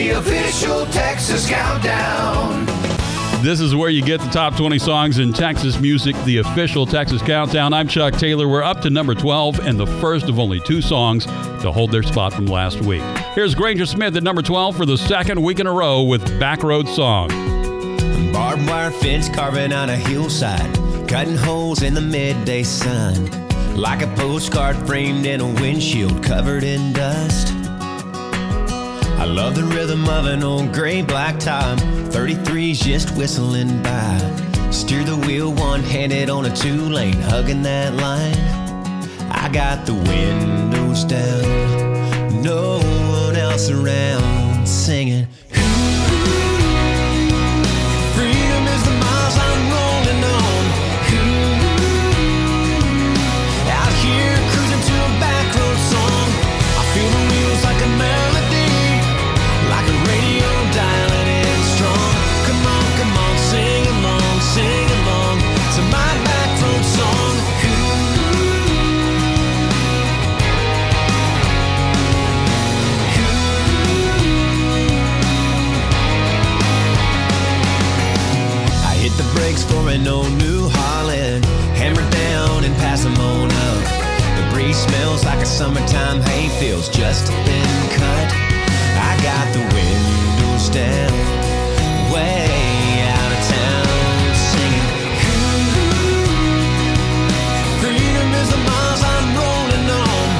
the official Texas Countdown. This is where you get the top 20 songs in Texas music, the official Texas Countdown. I'm Chuck Taylor. We're up to number 12 and the first of only 2 songs to hold their spot from last week. Here's Granger Smith at number 12 for the second week in a row with Backroad Song. Barbed wire fence carving on a hillside, cutting holes in the midday sun, like a postcard framed in a windshield covered in dust. I love the rhythm of an old gray black top, 33's just whistling by. Steer the wheel one-handed on a 2-lane, hugging that line. I got the windows down, no one else around, singing. Freedom is the miles I'm rolling on. Out here cruising to a back road song. I feel the wheels like a melody, like a radio dialing in strong. Come on, sing along to my back road song. I hit the brakes for an old New Holland, hammer down and pass them on up. The breeze smells like a summertime hayfield's just been cut. I got the windows down, way out of town, singing. Freedom is the miles I'm rolling on.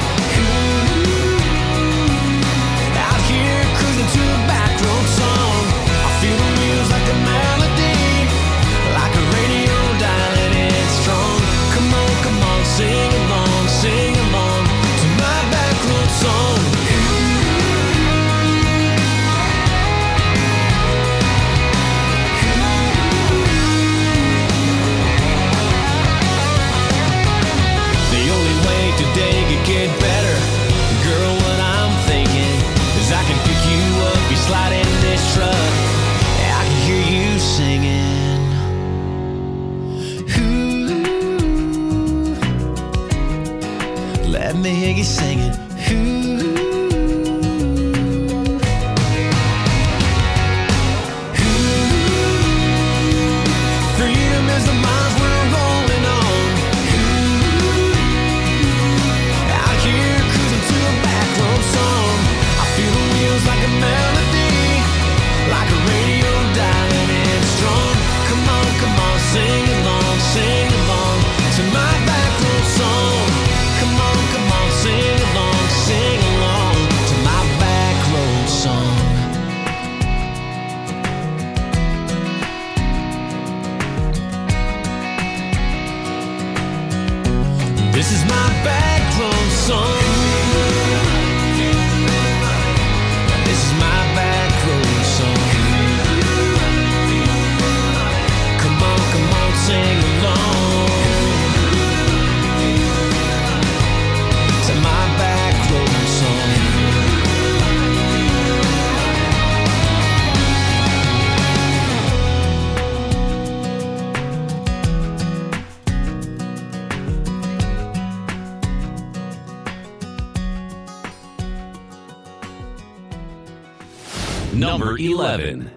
Out here cruising to a back road song. I feel the wheels like a melody, like a radio dialing in strong. Come on, sing along to my back road song. Today could get better. Girl, what I'm thinking is I can pick you up, you slide in this truck, I can hear you singing. Ooh, let me hear you singing. Ooh. Freedom is the miles we're rolling on. Song. I feel the wheels like a melody, like a radio dialing in strong. Come on, sing along to my back road song. Come on, sing along to my back road song. This is my back road song. Sing along to my back road song. Number 11.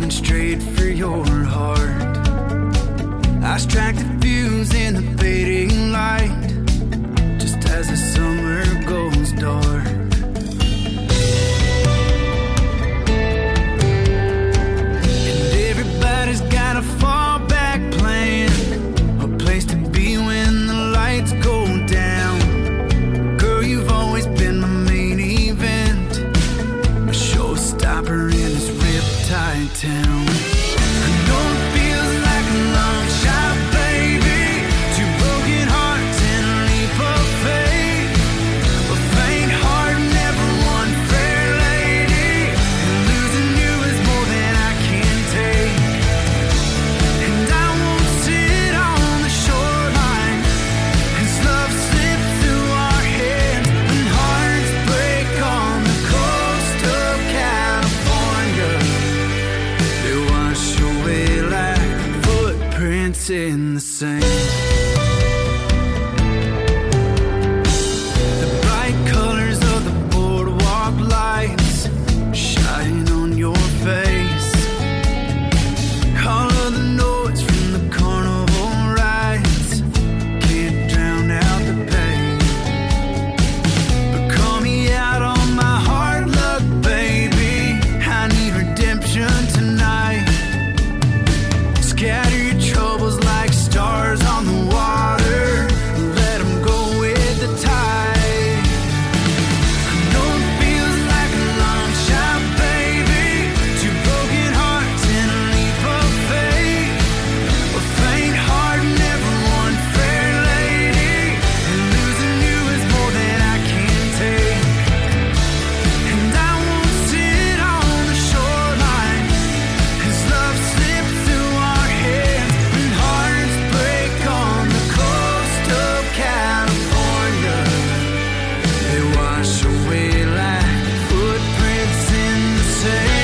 I strike the fuse in the fading footprints in the sand. The bright colors of the boardwalk lights shine on your face. All of the noise from the carnival rides can't drown out the pain. But call me out on my hard luck, baby. I need redemption tonight. Scatter your troubles like stars on the water. Let them go with the tide. I know it feels like a long shot, baby. Two broken hearts and a leap of faith. A faint heart never won fair, lady. And losing you is more than I can take. And I won't sit on the shoreline as love slips through our hands and hearts break on the coast of California. They wash away like footprints in the sand.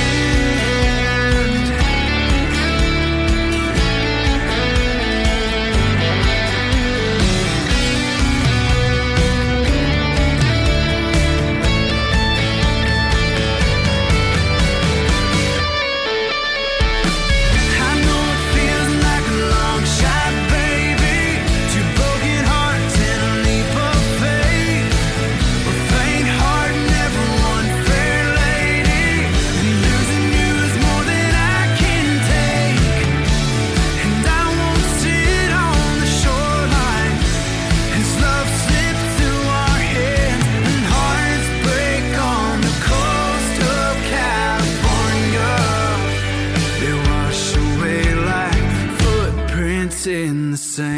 I know it feels like a long shot, baby. Two broken hearts and a leap of faith. A faint heart never won fair, lady. And losing you is more than I can take. And I won't sit on the shoreline as love slips through our hands and hearts break on the coast of California. They wash away like footprints in the sand.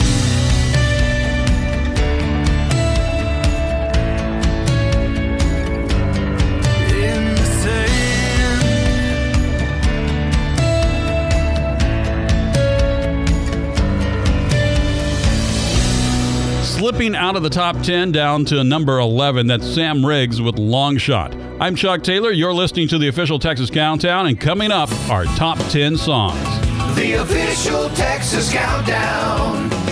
In the sand. Slipping out of the top 10 down to number 11, that's Sam Riggs with Long Shot. I'm Chuck Taylor. You're listening to the official Texas Countdown, and coming up, our top 10 songs. The official Texas Countdown.